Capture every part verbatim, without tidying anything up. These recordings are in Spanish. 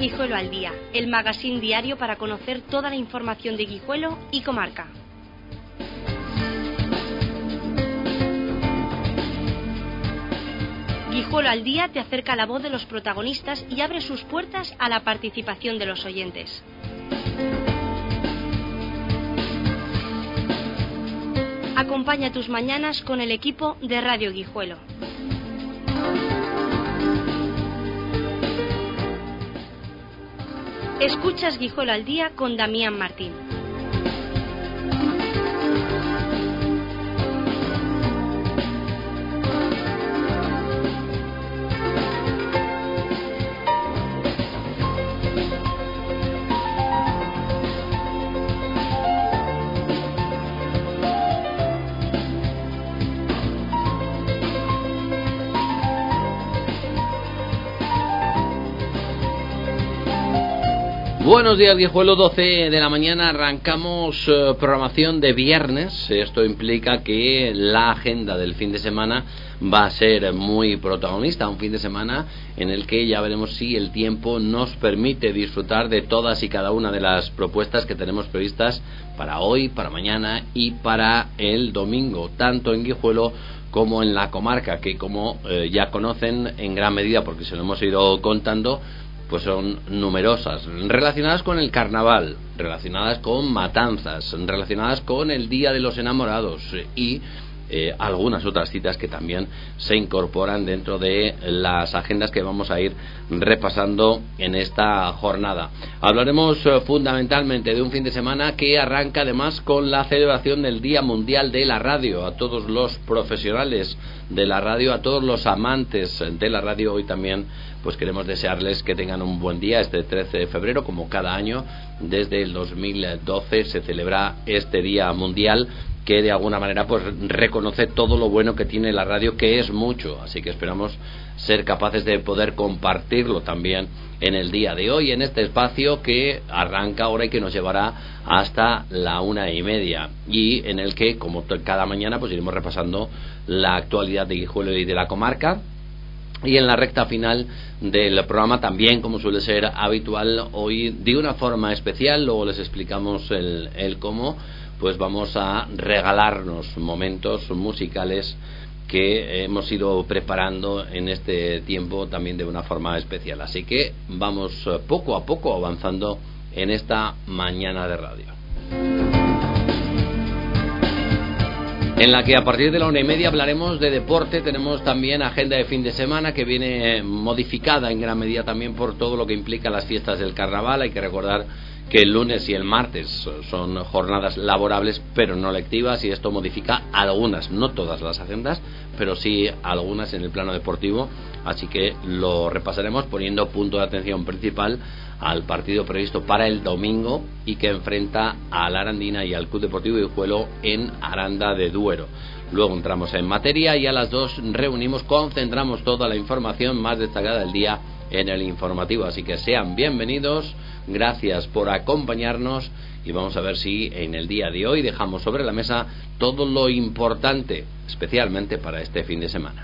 Guijuelo al Día, el magazín diario para conocer toda la información de Guijuelo y comarca. Guijuelo al Día te acerca la voz de los protagonistas y abre sus puertas a la participación de los oyentes. Acompaña tus mañanas con el equipo de Radio Guijuelo. Escuchas Guijuelo al Día con Damián Martín. Buenos días, Guijuelo, doce de la mañana, arrancamos eh, programación de viernes. Esto implica que la agenda del fin de semana va a ser muy protagonista, un fin de semana en el que ya veremos si el tiempo nos permite disfrutar de todas y cada una de las propuestas que tenemos previstas para hoy, para mañana y para el domingo, tanto en Guijuelo como en la comarca, que como eh, ya conocen en gran medida, porque se lo hemos ido contando, pues son numerosas, relacionadas con el carnaval, relacionadas con matanzas, relacionadas con el Día de los Enamorados y eh, algunas otras citas que también se incorporan dentro de las agendas que vamos a ir repasando en esta jornada. Hablaremos eh, fundamentalmente de un fin de semana que arranca además con la celebración del Día Mundial de la Radio. A todos los profesionales de la radio, a todos los amantes de la radio, hoy también pues queremos desearles que tengan un buen día. Este trece de febrero, como cada año desde el dos mil doce, se celebra este Día Mundial que de alguna manera pues reconoce todo lo bueno que tiene la radio, que es mucho, así que esperamos ser capaces de poder compartirlo también en el día de hoy, en este espacio que arranca ahora y que nos llevará hasta la una y media, y en el que, como cada mañana, pues iremos repasando la actualidad de Guijuelo y de la comarca. Y en la recta final del programa también, como suele ser habitual, hoy de una forma especial, luego les explicamos el, el cómo, pues vamos a regalarnos momentos musicales que hemos ido preparando en este tiempo también de una forma especial. Así que vamos poco a poco avanzando en esta mañana de radio, en la que a partir de la una y media hablaremos de deporte. Tenemos también agenda de fin de semana que viene modificada en gran medida también por todo lo que implica las fiestas del carnaval. Hay que recordar que el lunes y el martes son jornadas laborables pero no lectivas, y esto modifica algunas, no todas las agendas, pero sí algunas en el plano deportivo. Así que lo repasaremos poniendo punto de atención principal al partido previsto para el domingo y que enfrenta a la Arandina y al Club Deportivo Guijuelo en Aranda de Duero. Luego entramos en materia y a las dos reunimos, concentramos toda la información más destacada del día en el informativo. Así que sean bienvenidos, gracias por acompañarnos y vamos a ver si en el día de hoy dejamos sobre la mesa todo lo importante, especialmente para este fin de semana.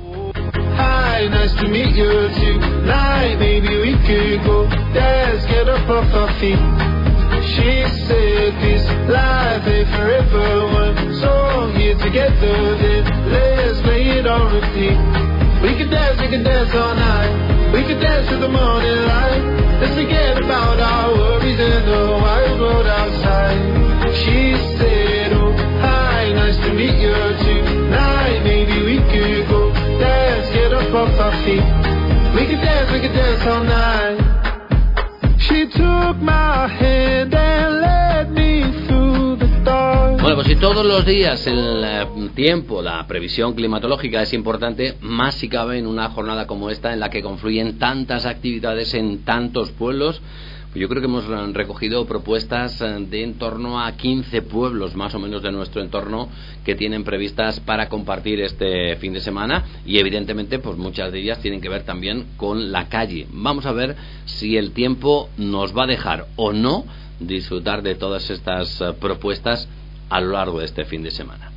Hi, nice to meet you tonight. Maybe we could go dance, get up off our feet. She said this life ain't forever, one song here together, then let's play it on repeat. We could dance, we could dance all night. We could dance to the morning light. Let's forget about our worries and the wild road outside. She said, oh, hi, nice to meet you tonight. Maybe we could go dance, get up off our feet. We could dance, we could dance all night. She took my hand and led me through the dark. Bueno, pues si todos los días el tiempo, la previsión climatológica es importante, más si cabe en una jornada como esta en la que confluyen tantas actividades en tantos pueblos. Yo creo que hemos recogido propuestas de en torno a quince pueblos más o menos de nuestro entorno que tienen previstas para compartir este fin de semana, y evidentemente pues muchas de ellas tienen que ver también con la calle. Vamos a ver si el tiempo nos va a dejar o no disfrutar de todas estas propuestas a lo largo de este fin de semana.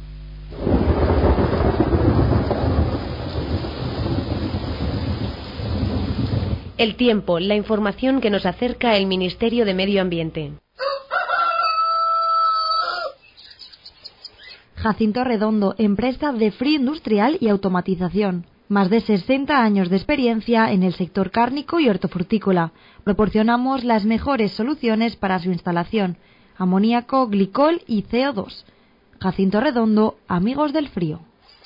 El tiempo, la información que nos acerca el Ministerio de Medio Ambiente. Jacinto Redondo, empresa de frío industrial y automatización. Más de sesenta años de experiencia en el sector cárnico y hortofrutícola. Proporcionamos las mejores soluciones para su instalación. Amoníaco, glicol y C O dos. Jacinto Redondo, amigos del frío.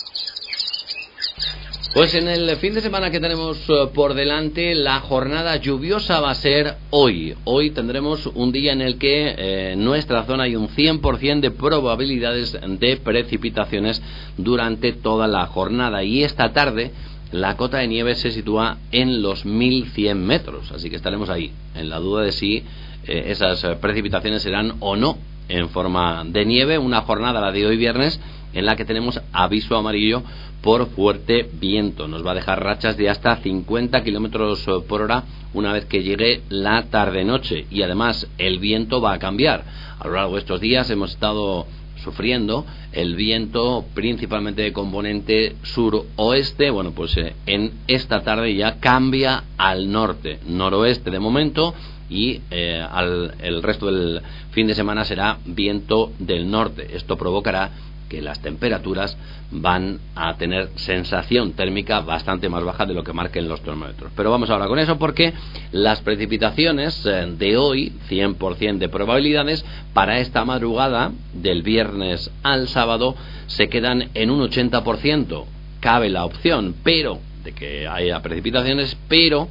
Pues en el fin de semana que tenemos por delante, la jornada lluviosa va a ser hoy. Hoy tendremos un día en el que eh, en nuestra zona hay un cien por ciento de probabilidades de precipitaciones durante toda la jornada. Y esta tarde la cota de nieve se sitúa en los mil cien metros. Así que estaremos ahí, en la duda de si eh, esas precipitaciones serán o no en forma de nieve. Una jornada, la de hoy viernes, en la que tenemos aviso amarillo por fuerte viento. Nos va a dejar rachas de hasta cincuenta kilómetros por hora una vez que llegue la tarde-noche. Y además el viento va a cambiar. A lo largo de estos días hemos estado sufriendo el viento principalmente de componente suroeste. Bueno, pues eh, en esta tarde ya cambia al norte, noroeste de momento. Y eh, al, el resto del fin de semana será viento del norte. Esto provocará que las temperaturas van a tener sensación térmica bastante más baja de lo que marquen los termómetros. Pero vamos ahora con eso, porque las precipitaciones de hoy, cien por ciento de probabilidades, para esta madrugada del viernes al sábado se quedan en un ochenta por ciento. Cabe la opción, pero de que haya precipitaciones, pero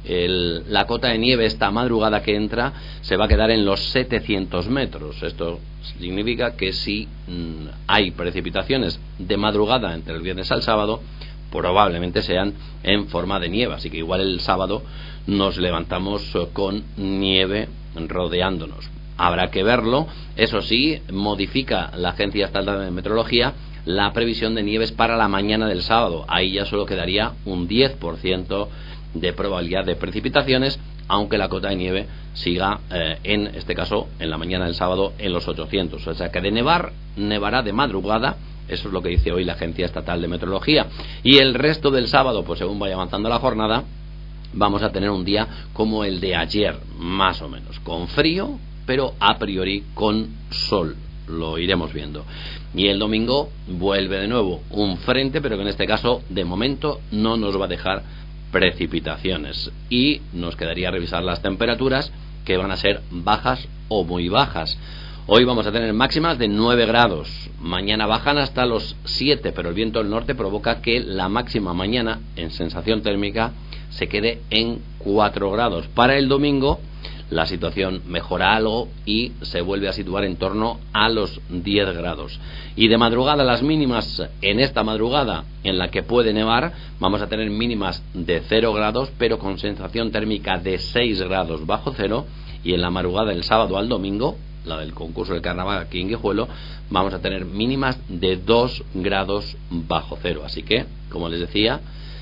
El, la cota de nieve esta madrugada que entra se va a quedar en los setecientos metros. Esto significa que si mmm, hay precipitaciones de madrugada entre el viernes al sábado, probablemente sean en forma de nieve. Así que igual el sábado nos levantamos con nieve rodeándonos. Habrá que verlo. Eso sí, modifica la Agencia Estatal de Meteorología la previsión de nieves para la mañana del sábado. Ahí ya solo quedaría un diez por ciento de probabilidad de precipitaciones, aunque la cota de nieve siga eh, en este caso en la mañana del sábado en los ochocientos. O sea que de nevar, nevará de madrugada. Eso es lo que dice hoy la Agencia Estatal de Meteorología. Y el resto del sábado, pues según vaya avanzando la jornada, vamos a tener un día como el de ayer, más o menos, con frío, pero a priori con sol. Lo iremos viendo. Y el domingo vuelve de nuevo un frente, pero que en este caso de momento no nos va a dejar precipitaciones, y nos quedaría revisar las temperaturas, que van a ser bajas o muy bajas. Hoy vamos a tener máximas de nueve grados, mañana bajan hasta los siete, pero el viento del norte provoca que la máxima mañana en sensación térmica se quede en cuatro grados. Para el domingo la situación mejora algo y se vuelve a situar en torno a los diez grados. Y de madrugada, las mínimas en esta madrugada en la que puede nevar, vamos a tener mínimas de cero grados, pero con sensación térmica de seis grados bajo cero. Y en la madrugada del sábado al domingo, la del concurso del carnaval aquí en Guijuelo, vamos a tener mínimas de dos grados bajo cero. Así que, como les decía,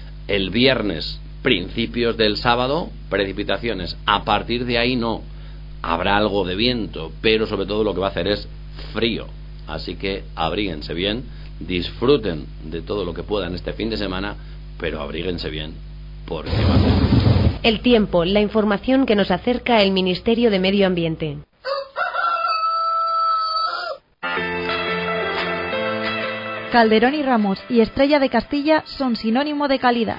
el viernes, principios del sábado, precipitaciones. A partir de ahí no. Habrá algo de viento, pero sobre todo lo que va a hacer es frío. Así que abríguense bien, disfruten de todo lo que puedan este fin de semana, pero abríguense bien, porque va a ser. El tiempo, la información que nos acerca el Ministerio de Medio Ambiente. Calderón y Ramos y Estrella de Castilla son sinónimo de calidad.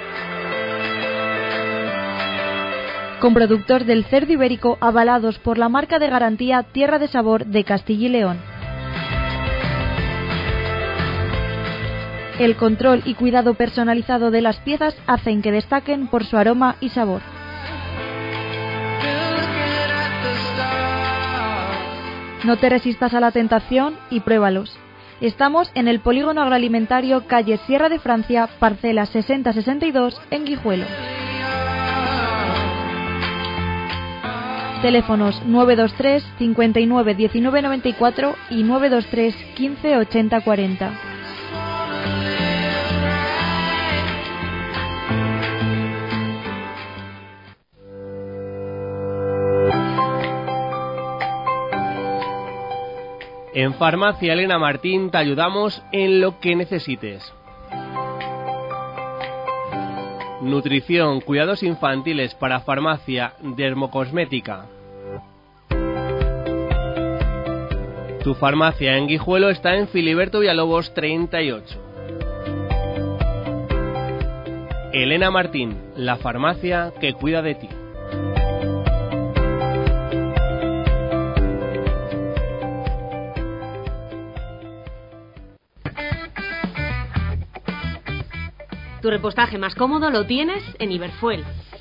Con productos del cerdo ibérico avalados por la marca de garantía Tierra de Sabor de Castilla y León. El control y cuidado personalizado de las piezas hacen que destaquen por su aroma y sabor. No te resistas a la tentación y pruébalos. Estamos en el Polígono Agroalimentario, calle Sierra de Francia, parcela sesenta sesenta y dos, en Guijuelo. Teléfonos nueve dos tres, cincuenta y nueve, diecinueve noventa y cuatro y nueve dos tres, quince, ochenta, cuarenta. En Farmacia Elena Martín te ayudamos en lo que necesites. nutrición, cuidados infantiles, para farmacia, dermocosmética. Tu farmacia en Guijuelo está en Filiberto Villalobos treinta y ocho. Elena Martín, la farmacia que cuida de ti. Tu repostaje más cómodo lo tienes en Iberfuel.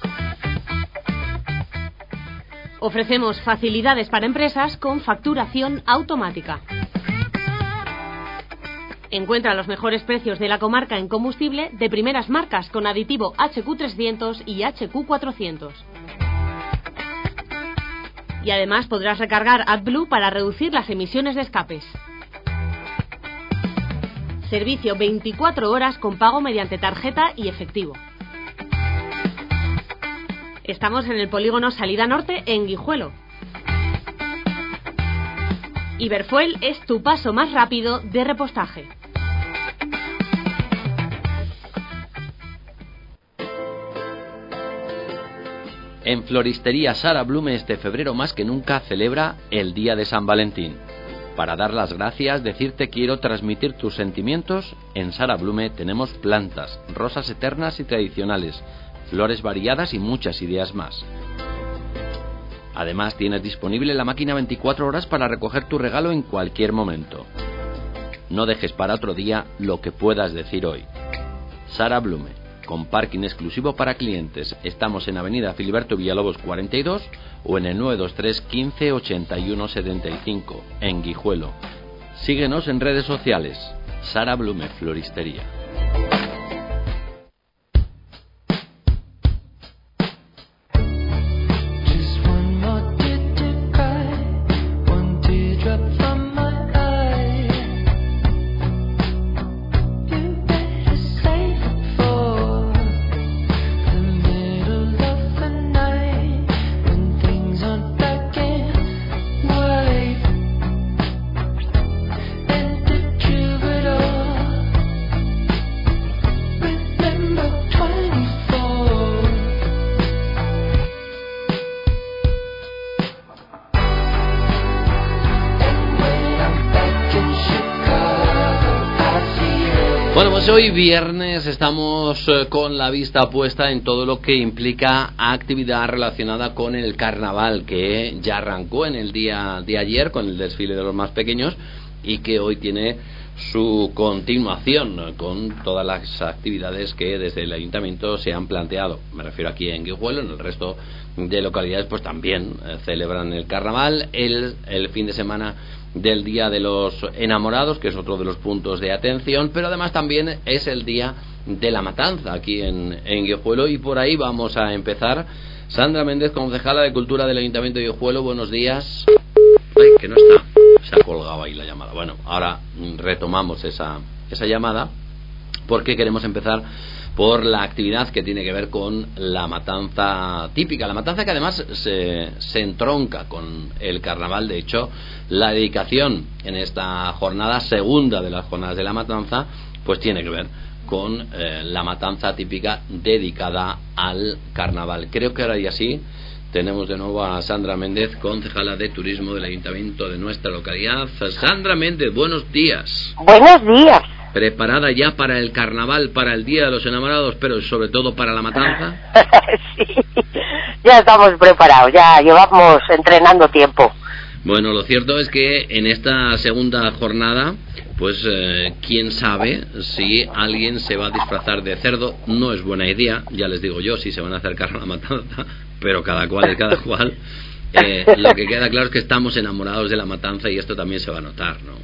Ofrecemos facilidades para empresas con facturación automática. Encuentra los mejores precios de la comarca en combustible de primeras marcas con aditivo H Q trescientos y H Q cuatrocientos. Y además podrás recargar AdBlue para reducir las emisiones de escapes. Servicio veinticuatro horas con pago mediante tarjeta y efectivo. Estamos en el polígono Salida Norte en Guijuelo. Iberfuel es tu paso más rápido de repostaje. En Floristería Sara Blume este febrero más que nunca celebra el Día de San Valentín. Para dar las gracias, decirte quiero transmitir tus sentimientos, en Sara Blume tenemos plantas, rosas eternas y tradicionales, flores variadas y muchas ideas más. Además tienes disponible la máquina veinticuatro horas para recoger tu regalo en cualquier momento. No dejes para otro día lo que puedas decir hoy. Sara Blume, con parking exclusivo para clientes. Estamos en Avenida Filiberto Villalobos cuarenta y dos o en el nueve dos tres quince ochenta y uno setenta y cinco en Guijuelo. Síguenos en redes sociales. Sara Blume Floristería. Hoy viernes estamos con la vista puesta en todo lo que implica actividad relacionada con el carnaval, que ya arrancó en el día de ayer con el desfile de los más pequeños y que hoy tiene su continuación con todas las actividades que desde el ayuntamiento se han planteado. Me refiero aquí en Guijuelo, en el resto de localidades pues también eh, celebran el carnaval, el, el fin de semana del Día de los Enamorados, que es otro de los puntos de atención, pero además también es el Día de la Matanza aquí en, en Guijuelo, y por ahí vamos a empezar. Sandra Méndez, concejala de Cultura del Ayuntamiento de Guijuelo, buenos días. Ay, que no está, se ha colgado ahí la llamada. Bueno, ahora retomamos esa, esa llamada, porque queremos empezar por la actividad que tiene que ver con la matanza típica, la matanza que además se, se entronca con el carnaval. De hecho, la dedicación en esta jornada segunda de las jornadas de la matanza pues tiene que ver con eh, la matanza típica dedicada al carnaval. Creo que ahora ya sí tenemos de nuevo a Sandra Méndez, concejala de Turismo del Ayuntamiento de nuestra localidad. Sandra Méndez, buenos días. Buenos días. ¿Preparada ya para el carnaval, para el Día de los Enamorados, pero sobre todo para la matanza? Sí, ya estamos preparados, ya llevamos entrenando tiempo. Bueno, lo cierto es que en esta segunda jornada, pues eh, quién sabe si alguien se va a disfrazar de cerdo. No es buena idea, ya les digo yo, si se van a acercar a la matanza, pero cada cual es cada cual. Eh, lo que queda claro es que estamos enamorados de la matanza y esto también se va a notar, ¿no?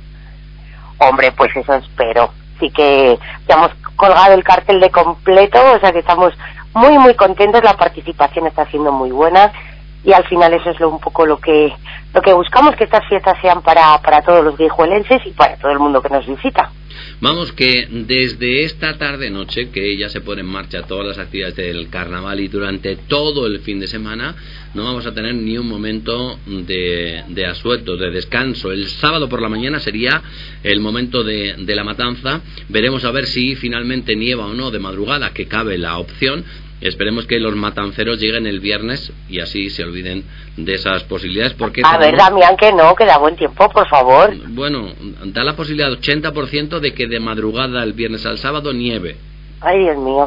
Hombre, pues eso espero. Sí que ya hemos colgado el cartel de completo, o sea que estamos muy muy contentos, la participación está siendo muy buena y al final eso es lo, un poco lo que lo que buscamos, que estas fiestas sean para, para todos los guijuelenses y para todo el mundo que nos visita. Vamos, que desde esta tarde-noche, que ya se ponen en marcha todas las actividades del carnaval y durante todo el fin de semana, no vamos a tener ni un momento de, de asueto, de descanso. El sábado por la mañana sería el momento de, de la matanza. Veremos a ver si finalmente nieva o no de madrugada, que cabe la opción. Esperemos que los matanceros lleguen el viernes y así se olviden de esas posibilidades. Porque a ver, Damián, que no, que da buen tiempo, por favor. Bueno, da la posibilidad ochenta por ciento de que de madrugada el viernes al sábado nieve. Ay, Dios mío.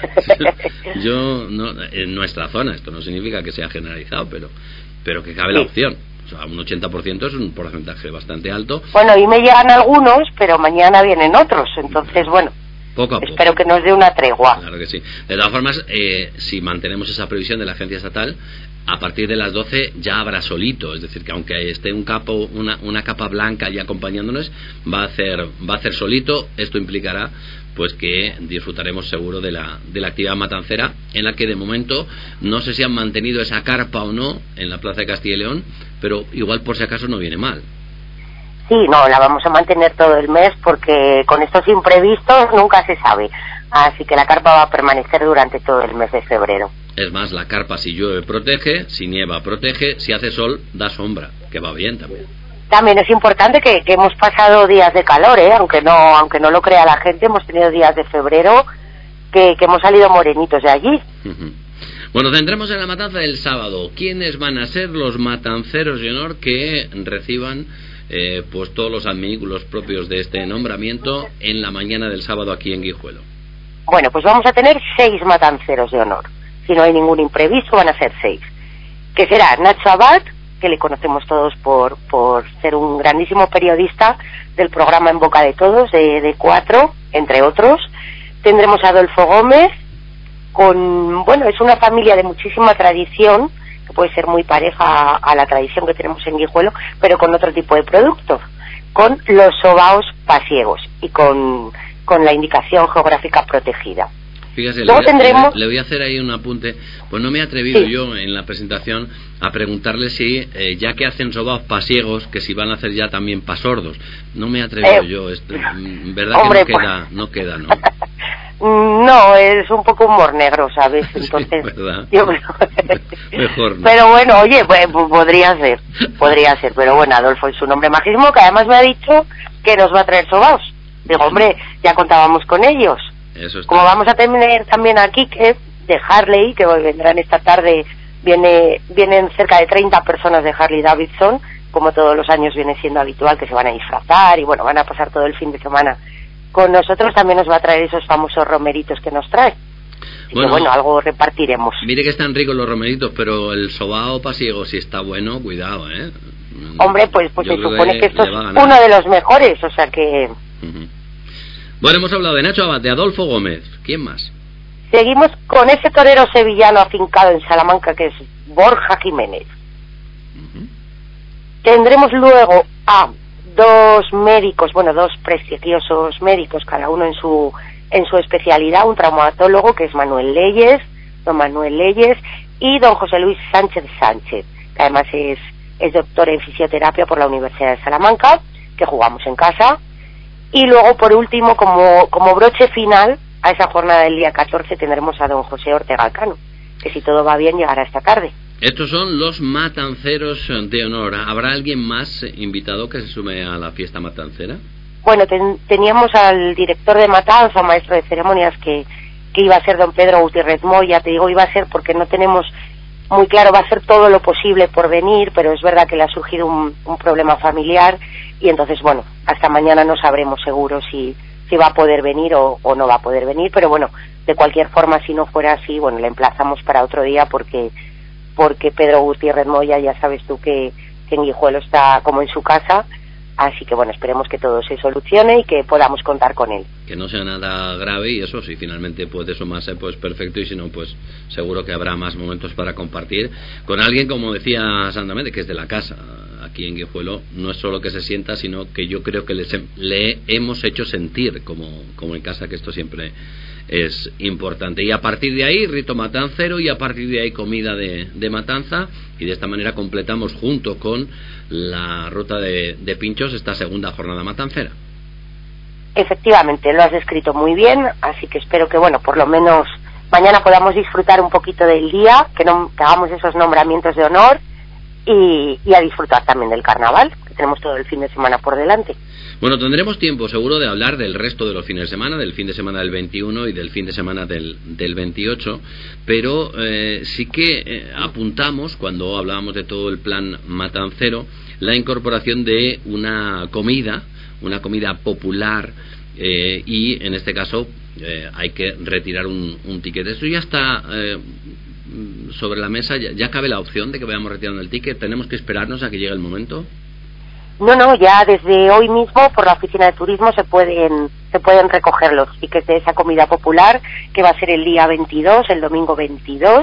Yo, no, en nuestra zona, esto no significa que sea generalizado, pero, pero que cabe la opción. O sea, un ochenta por ciento es un porcentaje bastante alto. Bueno, hoy me llegan algunos, pero mañana vienen otros, entonces, bueno. Poco a poco. Espero que nos dé una tregua. Claro que sí. De todas formas, eh, si mantenemos esa previsión de la agencia estatal, a partir de las doce ya habrá solito, es decir, que aunque esté un capo, una, una capa blanca y acompañándonos, va a hacer, va a hacer solito. Esto implicará pues que disfrutaremos seguro de la, de la actividad matancera, en la que de momento no sé si han mantenido esa carpa o no en la Plaza de Castilla y León, pero igual por si acaso no viene mal. Sí, no, la vamos a mantener todo el mes porque con estos imprevistos nunca se sabe. Así que la carpa va a permanecer durante todo el mes de febrero. Es más, la carpa si llueve protege, si nieva protege, si hace sol da sombra, que va bien también. También es importante que, que hemos pasado días de calor, ¿eh? aunque no aunque no lo crea la gente, hemos tenido días de febrero que, que hemos salido morenitos de allí. Uh-huh. Bueno, centremos en la matanza del sábado. ¿Quiénes van a ser los matanceros de honor que reciban eh, pues todos los adminículos propios de este nombramiento en la mañana del sábado aquí en Guijuelo? Bueno, pues vamos a tener seis matanceros de honor. Si no hay ningún imprevisto, van a ser seis. Que será Nacho Abad, que le conocemos todos por, por ser un grandísimo periodista del programa En Boca de Todos, de, de Cuatro, entre otros. Tendremos a Adolfo Gómez, con, bueno, es una familia de muchísima tradición, que puede ser muy pareja a, a la tradición que tenemos en Guijuelo, pero con otro tipo de productos, con los sobaos pasiegos y con, con la indicación geográfica protegida. Fíjese, Luego le, voy a, tendremos... le, le voy a hacer ahí un apunte. Pues no me he atrevido sí. yo en la presentación a preguntarle si, eh, ya que hacen sobaos pasiegos, que si van a hacer ya también pasordos. No me he atrevido eh, yo. Esto, ¿verdad hombre, que no queda, no queda, no? No, es un poco humor negro, ¿sabes? Entonces, sí, ¿verdad? Yo... Mejor no. Pero bueno, oye, pues, podría ser, podría ser. Pero bueno, Adolfo es un hombre majísimo que además me ha dicho que nos va a traer sobaos. Digo, hombre, ya contábamos con ellos. Eso está. Como vamos a tener también aquí que de Harley, que vendrán esta tarde, viene vienen cerca de treinta personas de Harley Davidson, como todos los años viene siendo habitual, que se van a disfrazar y bueno, van a pasar todo el fin de semana con nosotros. También nos va a traer esos famosos romeritos que nos trae. Así bueno, que bueno, algo repartiremos. Mire que están ricos los romeritos, pero el sobao pasiego, si está bueno, cuidado, ¿eh? Hombre, pues, pues se supone que, que esto es uno de los mejores, o sea que... Uh-huh. Bueno, hemos hablado de Nacho Abad, de Adolfo Gómez. ¿Quién más? Seguimos con ese torero sevillano afincado en Salamanca, que es Borja Jiménez. Uh-huh. Tendremos luego a dos médicos, bueno, dos prestigiosos médicos, cada uno en su en su especialidad, un traumatólogo que es Manuel Leyes, don Manuel Leyes, y don José Luis Sánchez Sánchez, que además es, es doctor en fisioterapia por la Universidad de Salamanca, que jugamos en casa. Y luego, por último, como, como broche final a esa jornada del día catorce, tendremos a don José Ortega Cano, que si todo va bien llegará esta tarde. Estos son los matanceros de honor. ¿Habrá alguien más invitado que se sume a la fiesta matancera? Bueno, ten, teníamos al director de matanza, maestro de ceremonias, que, que iba a ser don Pedro Gutiérrez Moya. Te digo iba a ser porque no tenemos muy claro, va a hacer todo lo posible por venir, pero es verdad que le ha surgido un, un problema familiar y entonces, bueno, hasta mañana no sabremos seguro si, si va a poder venir o, o no va a poder venir, pero bueno, de cualquier forma, si no fuera así, bueno, le emplazamos para otro día porque porque Pedro Gutiérrez Moya, ya sabes tú que, que en Guijuelo está como en su casa, así que bueno, esperemos que todo se solucione y que podamos contar con él. que no sea nada grave, y eso, si finalmente puede sumarse, pues perfecto, y si no, pues seguro que habrá más momentos para compartir con alguien, como decía Sandra Méndez, que es de la casa. Aquí en Guijuelo no es solo que se sienta, sino que yo creo que les, le hemos hecho sentir como, como en casa, que esto siempre es importante. Y a partir de ahí, rito matancero, y a partir de ahí comida de, de matanza, y de esta manera completamos junto con la ruta de, de pinchos esta segunda jornada matancera. Efectivamente, lo has descrito muy bien, así que espero que, bueno, por lo menos mañana podamos disfrutar un poquito del día, que, no, que hagamos esos nombramientos de honor y, y a disfrutar también del carnaval, que tenemos todo el fin de semana por delante. Bueno, tendremos tiempo seguro de hablar del resto de los fines de semana, del fin de semana del veintiuno y del fin de semana del, del veintiocho, pero eh, sí que eh, apuntamos, cuando hablábamos de todo el plan matancero, la incorporación de una comida, una comida popular, eh, y en este caso eh, hay que retirar un, un ticket. Eso ya está eh, sobre la mesa, ya, ya cabe la opción de que vayamos retirando el ticket. ¿Tenemos que esperarnos a que llegue el momento? No, no, ya desde hoy mismo por la oficina de turismo se pueden se pueden recoger los tickets de esa comida popular, que va a ser el día veintidós, el domingo veintidós,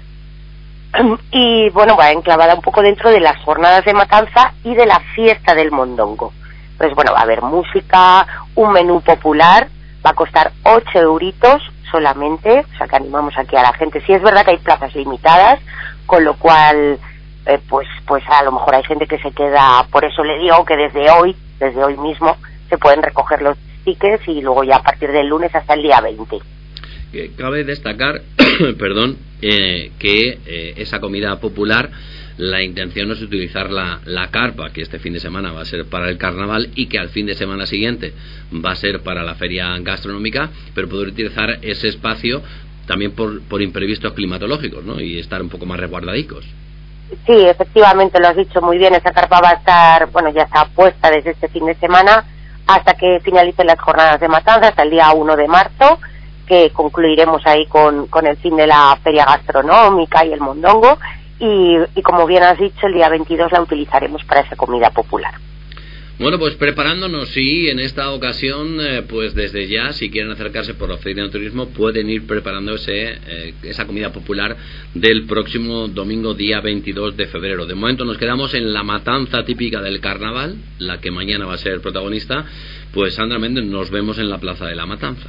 y bueno, va enclavada un poco dentro de las jornadas de matanza y de la fiesta del mondongo. Pues bueno, va a haber música, un menú popular, va a costar ocho euritos solamente, o sea que animamos aquí a la gente. Sí es verdad que hay plazas limitadas, con lo cual eh, pues pues a lo mejor hay gente que se queda, por eso le digo que desde hoy, desde hoy mismo, se pueden recoger los tickets y luego ya a partir del lunes hasta el día veinte. Que cabe destacar, perdón, eh, que eh, esa comida popular, la intención es utilizar la, la carpa, que este fin de semana va a ser para el carnaval y que al fin de semana siguiente va a ser para la feria gastronómica, pero poder utilizar ese espacio también por, por imprevistos climatológicos, ¿no? Y estar un poco más resguardadicos. Sí, efectivamente, lo has dicho muy bien. Esa carpa va a estar, bueno, ya está puesta desde este fin de semana hasta que finalicen las jornadas de matanza, hasta el día uno de marzo, que concluiremos ahí con, con el fin de la feria gastronómica y el mondongo. Y, y como bien has dicho, el día veintidós la utilizaremos para esa comida popular. Bueno, pues preparándonos, y en esta ocasión, eh, pues desde ya, si quieren acercarse por la oficina de turismo, pueden ir preparándose eh, esa comida popular del próximo domingo, día veintidós de febrero. De momento nos quedamos en la matanza típica del carnaval, la que mañana va a ser protagonista. Pues Sandra Méndez, nos vemos en la Plaza de la Matanza.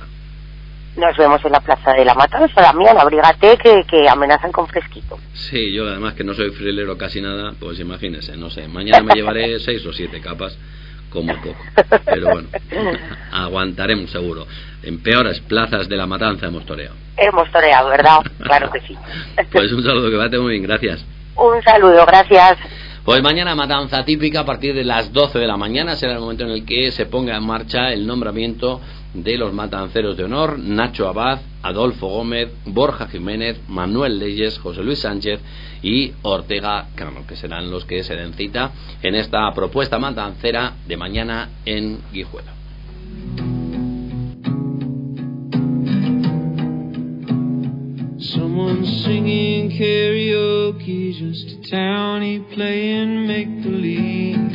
Nos vemos en la Plaza de la Matanza, Damián, abrígate que, que amenazan con fresquito. Sí, yo además que no soy frilero casi nada, pues imagínese, no sé, mañana me llevaré seis o siete capas, como poco, pero bueno, aguantaremos seguro. En peores plazas de la Matanza hemos toreado. Hemos toreado, ¿verdad? Claro que sí. Pues un saludo, que vaya muy bien, gracias. Un saludo, gracias. Pues mañana matanza típica a partir de las doce de la mañana será el momento en el que se ponga en marcha el nombramiento de los matanceros de honor: Nacho Abad, Adolfo Gómez, Borja Jiménez, Manuel Leyes, José Luis Sánchez y Ortega Cano, que serán los que se den cita en esta propuesta matancera de mañana en Guijuelo. Someone singing karaoke, just a townie playing make-believe.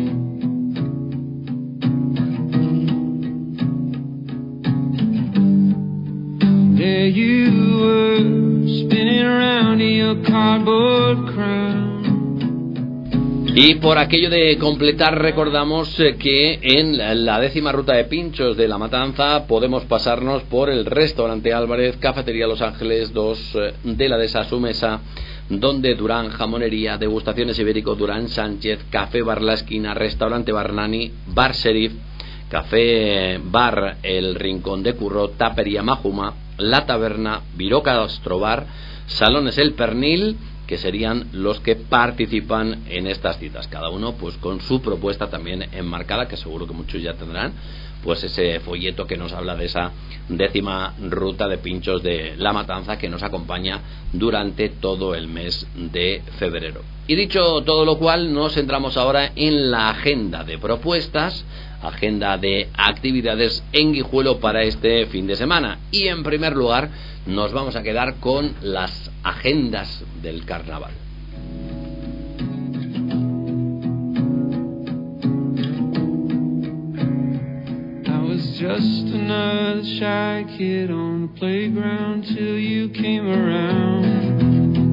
There you were, spinning around in your cardboard crown. Y por aquello de completar, recordamos que en la décima ruta de pinchos de la Matanza podemos pasarnos por el Restaurante Álvarez, Cafetería Los Ángeles dos de la Dehesa Su Mesa, Donde Durán Jamonería, Degustaciones Ibérico Durán Sánchez, Café Bar La Esquina, Restaurante Barnani, Bar Sheriff, Café Bar El Rincón de Curro, Tapería Majuma, La Taberna, Viroca Astrobar, Salones El Pernil, que serían los que participan en estas citas, cada uno pues con su propuesta también enmarcada, que seguro que muchos ya tendrán pues ese folleto que nos habla de esa décima ruta de pinchos de la Matanza, que nos acompaña durante todo el mes de febrero. Y dicho todo lo cual, nos centramos ahora en la agenda de propuestas, agenda de actividades en Guijuelo para este fin de semana. Y en primer lugar nos vamos a quedar con las agendas del carnaval. just another shy kid on the playground till you came around.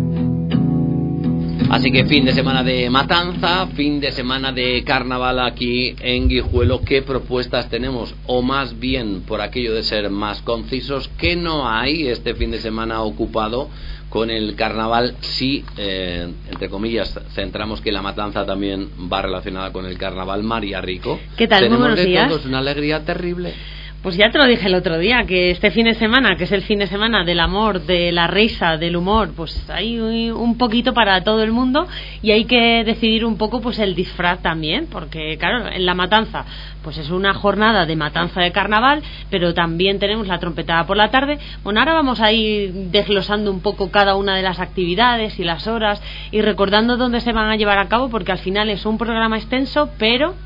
Así que fin de semana de matanza, fin de semana de carnaval aquí en Guijuelo. ¿Qué propuestas tenemos? O más bien, por aquello de ser más concisos, ¿qué no hay este fin de semana ocupado con el carnaval? Sí, eh, entre comillas, centramos que la matanza también va relacionada con el carnaval. María Rico, ¿qué tal? Tenemos Muy buenos de días. todos una alegría terrible. Pues ya te lo dije el otro día, que este fin de semana, que es el fin de semana del amor, de la risa, del humor, pues hay un poquito para todo el mundo y hay que decidir un poco pues el disfraz también, porque claro, en la matanza pues es una jornada de matanza de carnaval, pero también tenemos la trompetada por la tarde. Bueno, ahora vamos a ir desglosando un poco cada una de las actividades y las horas y recordando dónde se van a llevar a cabo, porque al final es un programa extenso, pero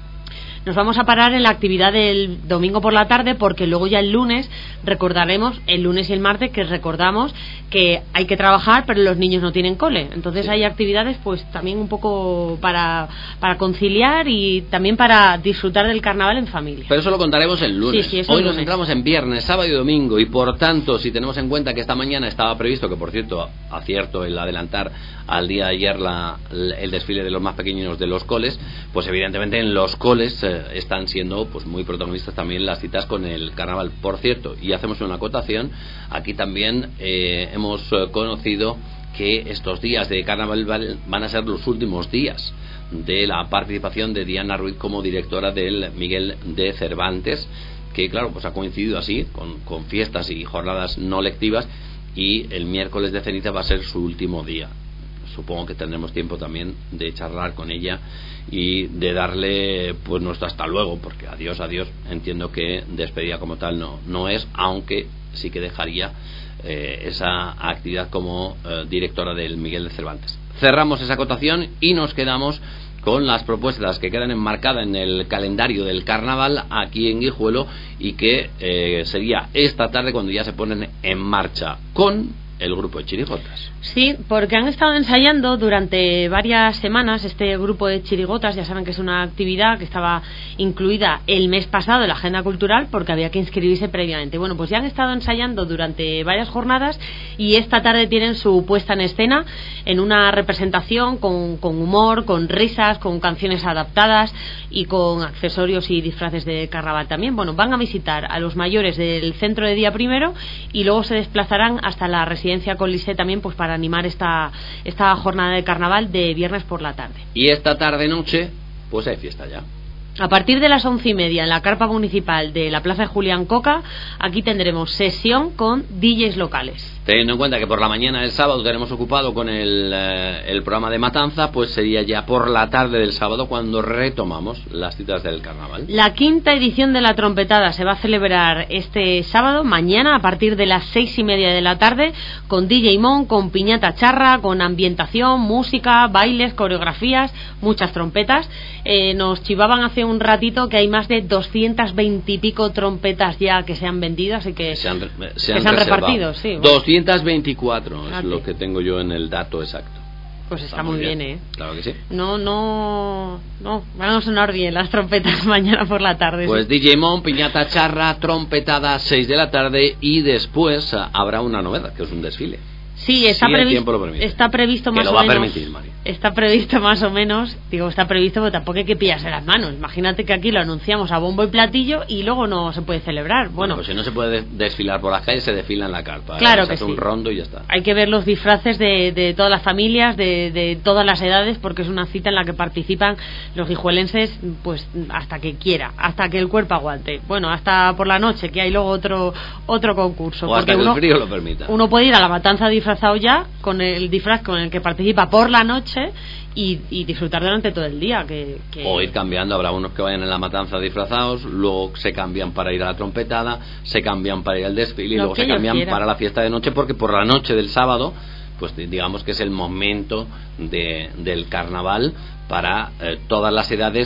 nos vamos a parar en la actividad del domingo por la tarde, porque luego ya el lunes recordaremos, el lunes y el martes, que recordamos que hay que trabajar, pero los niños no tienen cole. Entonces sí, hay actividades pues también un poco para, para conciliar y también para disfrutar del carnaval en familia. Pero eso lo contaremos el lunes. Sí, sí, eso Hoy el nos lunes. centramos en viernes, sábado y domingo, y por tanto, si tenemos en cuenta que esta mañana estaba previsto, que por cierto, acierto el adelantar al día de ayer la, el desfile de los más pequeños de los coles, pues evidentemente en los coles eh, están siendo pues muy protagonistas también las citas con el carnaval. Por cierto, y hacemos una acotación, aquí también eh, hemos eh, conocido que estos días de carnaval van a ser los últimos días de la participación de Diana Ruiz como directora del Miguel de Cervantes, que claro, pues ha coincidido así con, con fiestas y jornadas no lectivas, y el miércoles de ceniza va a ser su último día. Supongo que tendremos tiempo también de charlar con ella y de darle pues nuestro hasta luego, porque adiós, adiós, entiendo que despedida como tal no, no es, aunque sí que dejaría eh, esa actividad como eh, directora del Miguel de Cervantes. Cerramos esa acotación y nos quedamos con las propuestas que quedan enmarcadas en el calendario del carnaval aquí en Guijuelo, y que eh, sería esta tarde cuando ya se ponen en marcha con el grupo de chirigotas. Sí, porque han estado ensayando durante varias semanas este grupo de chirigotas. Ya saben que es una actividad que estaba incluida el mes pasado en la agenda cultural porque había que inscribirse previamente. Bueno, pues ya han estado ensayando durante varias jornadas y esta tarde tienen su puesta en escena en una representación con, con humor, con risas, con canciones adaptadas y con accesorios y disfraces de carnaval también. Bueno, van a visitar a los mayores del centro de día primero y luego se desplazarán hasta la residencia Colisée también, pues para animar esta, esta jornada de carnaval de viernes por la tarde. Y esta tarde noche pues hay fiesta ya. A partir de las once y media en la carpa municipal de la Plaza de Julián Coca, aquí tendremos sesión con D Js locales. Teniendo en cuenta que por la mañana del sábado tenemos ocupado con el, eh, el programa de matanza, pues sería ya por la tarde del sábado cuando retomamos las citas del carnaval. La quinta edición de la trompetada se va a celebrar este sábado, mañana, a partir de las seis y media de la tarde, con D J Mon, con piñata charra, con ambientación, música, bailes, coreografías, muchas trompetas. Eh, nos chivaban hace un ratito que hay más de doscientas veinte y pico trompetas ya que se han vendido, así que se han, se que han, se han repartido, sí. Bueno. doscientas veinticuatro es Fíjate. lo que tengo yo en el dato exacto. Pues está, está muy bien, bien, ¿eh? Claro que sí. No, no, no, van a sonar bien las trompetas mañana por la tarde. Pues sí. D J Mon, piñata charra, trompetada, seis de la tarde, y después uh, habrá una novedad, que es un desfile. Sí, está, Sí, el previ- tiempo lo permite. está previsto Que más lo o va a menos. permitir, Mari. Está previsto más o menos, digo, está previsto, pero tampoco hay que pillarse las manos. Imagínate que aquí lo anunciamos a bombo y platillo y luego no se puede celebrar. Bueno, Bueno, pues si no se puede desfilar por las calles, se desfila en la carpa. Claro ¿eh? Se que hace sí. un rondo y ya está. hay que ver los disfraces de, de todas las familias, de, de todas las edades, porque es una cita en la que participan los guijuelenses, pues hasta que quiera, hasta que el cuerpo aguante. Bueno, hasta por la noche, que hay luego otro otro concurso. O hasta porque que uno, el frío lo permita. Uno puede ir a la matanza disfrazado ya, con el disfraz con el que participa por la noche, y, y disfrutar durante todo el día. Que, que... O ir cambiando, habrá unos que vayan en la matanza disfrazados, luego se cambian para ir a la trompetada, se cambian para ir al desfile y Lo luego que se ellos cambian quieran. para la fiesta de noche, porque por la noche del sábado, pues digamos que es el momento de, del carnaval para eh, todas las edades,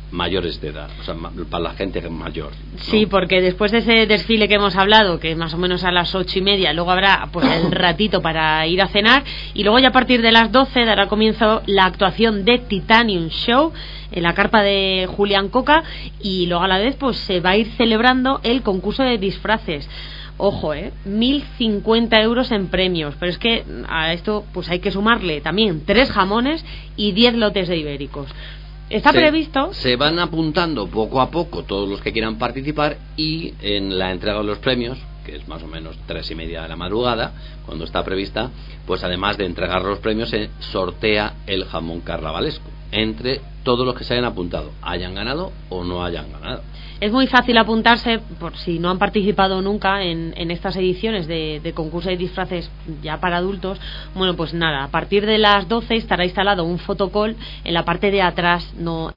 mayores de edad, o sea, ma- para la gente mayor, ¿no? Sí, porque después de ese desfile que hemos hablado, que es más o menos a las ocho y media, luego habrá pues el ratito para ir a cenar, y luego ya a partir de las doce dará comienzo la actuación de Titanium Show en la carpa de Julián Coca, y luego a la vez pues se va a ir celebrando el concurso de disfraces. Ojo, eh, mil cincuenta euros en premios, pero es que a esto pues hay que sumarle también tres jamones y diez lotes de ibéricos. Está se, previsto. Se van apuntando poco a poco todos los que quieran participar, y en la entrega de los premios, que es más o menos tres y media de la madrugada, cuando está prevista, pues además de entregar los premios, se sortea el jamón carnavalesco entre todos los que se hayan apuntado, hayan ganado o no hayan ganado. Es muy fácil apuntarse, por si no han participado nunca en, en estas ediciones de, de concurso de disfraces ya para adultos. Bueno, pues nada, a partir de las doce estará instalado un fotocall en la parte de atrás, no